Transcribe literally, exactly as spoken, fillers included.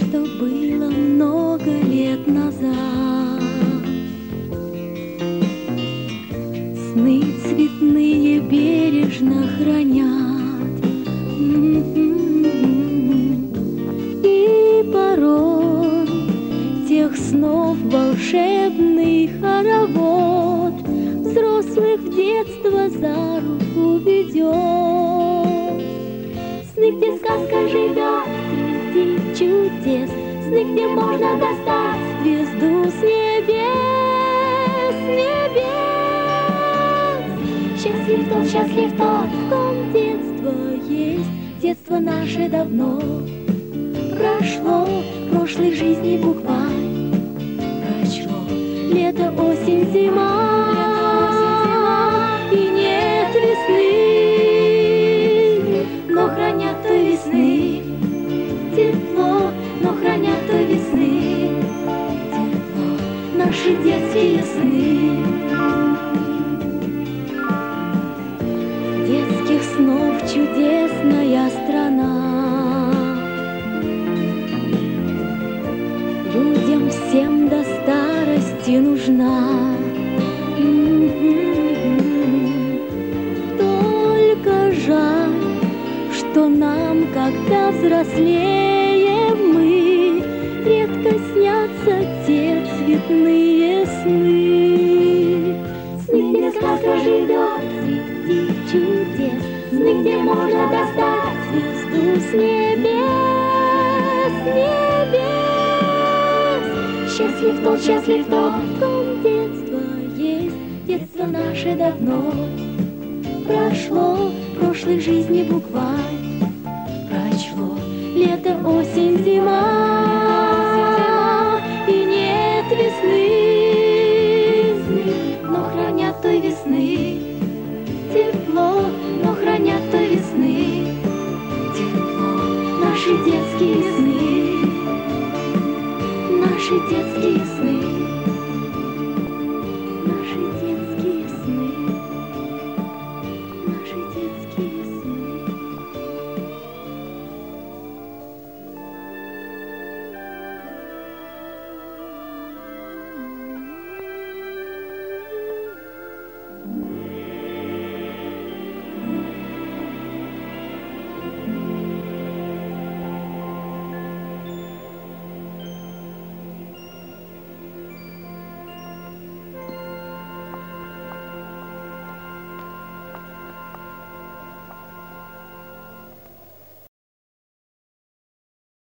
что было много лет назад. Сны цветные бережно хранят, и порой тех снов волшебный хоровод взрослых в детство за руку ведет. Сны, где сказка живет среди чудес, сны, где можно достать звезду с небес, с небес. Счастлив тот, счастлив тот, в ком детство есть. Детство наше давно прошло, прошлой жизни букварь прочло. Лето, осень, зима, и нет весны, но хранят той весны тепло, но хранят той весны тепло наши детские сны. Детских снов чудесная страна, людям всем до старости нужна. Только жаль, что нам, когда взрослеем мы, редко снятся те цветные сны. Сны, где сказка живет среди чудес, сны, где можно достать звезду с небес, с небес. Счастлив тот, счастлив тот, в ком детство есть. Детство наше давно прошло, прошлой жизни букварь прочло. Лето, осень, зима, и нет весны, но хранят той весны тепло, но хранят той весны тепло наши детские сны, наши детские сны.